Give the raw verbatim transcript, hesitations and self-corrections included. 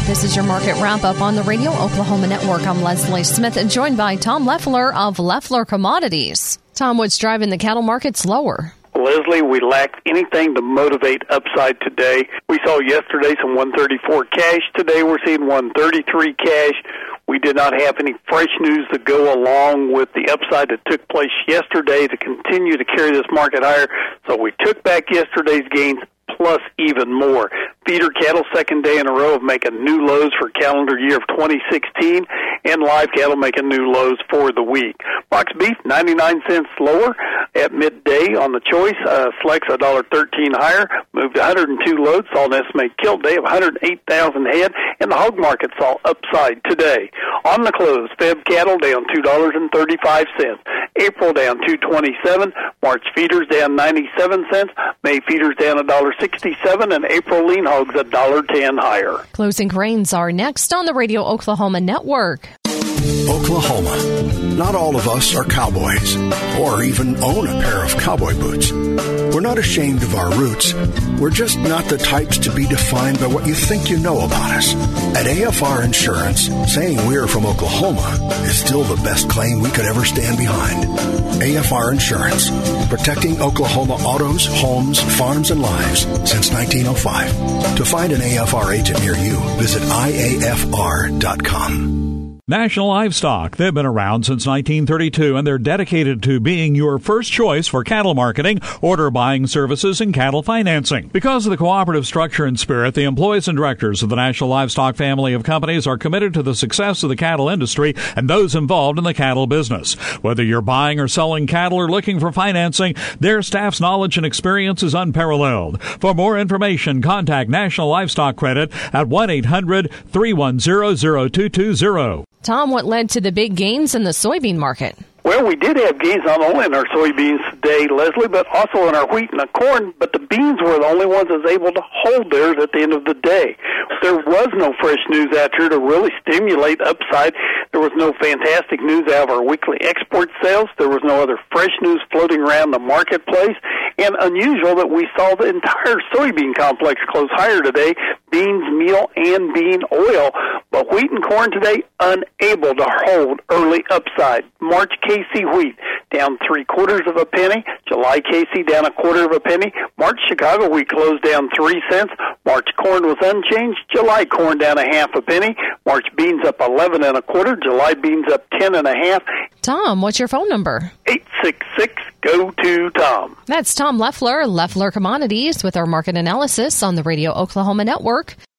This is your market wrap-up on the Radio Oklahoma Network. I'm Leslie Smith, and joined by Tom Leffler of Leffler Commodities. Tom, what's driving the cattle markets lower? Leslie, we lacked anything to motivate upside today. We saw yesterday some one thirty-four cash. Today we're seeing one thirty-three cash. We did not have any fresh news to go along with the upside that took place yesterday to continue to carry this market higher. So we took back yesterday's gains, plus even more. Feeder cattle, second day in a row of making new lows for calendar year of twenty sixteen, and live cattle making new lows for the week. Box beef, ninety-nine cents lower at midday on the choice. Uh, Flex, one dollar thirteen higher, moved one hundred two loads, saw an estimated kill day of one hundred eight thousand head, and the hog market saw upside today. On the close, Feb cattle down two dollars and thirty-five cents. April down two twenty-seven. March feeders down ninety-seven cents. May feeders down one dollar sixty-seven, and April lean hogs one dollar ten higher. Closing grains are next on the Radio Oklahoma Network. Oklahoma. Not all of us are cowboys or even own a pair of cowboy boots. We're not ashamed of our roots. We're just not the types to be defined by what you think you know about us. At A F R Insurance, saying we're from Oklahoma is still the best claim we could ever stand behind. A F R Insurance, protecting Oklahoma autos, homes, farms, and lives since nineteen oh five. To find an A F R agent near you, visit I A F R dot com. National Livestock. They've been around since nineteen thirty-two, and they're dedicated to being your first choice for cattle marketing, order buying services, and cattle financing. Because of the cooperative structure and spirit, the employees and directors of the National Livestock family of companies are committed to the success of the cattle industry and those involved in the cattle business. Whether you're buying or selling cattle or looking for financing, their staff's knowledge and experience is unparalleled. For more information, contact National Livestock Credit at one eight hundred three one zero zero two two zero. Tom, what led to the big gains in the soybean market? Well, we did have gains not only in our soybeans today, Leslie, but also in our wheat and the corn, but the beans were the only ones that was able to hold theirs at the end of the day. There was no fresh news out here to really stimulate upside. There was no fantastic news out of our weekly export sales. There was no other fresh news floating around the marketplace. And unusual that we saw the entire soybean complex close higher today, beans, meal, and bean oil. But wheat and corn today, unable to hold early upside. March K C wheat down three quarters of a penny. July K C down a quarter of a penny. March Chicago wheat closed down three cents. March corn was unchanged. July corn down a half a penny. March beans up eleven and a quarter. July beans up ten and a half. Tom, what's your phone number? eight six six, G O two, Tom. That's Tom Leffler, Leffler Commodities, with our market analysis on the Radio Oklahoma Network.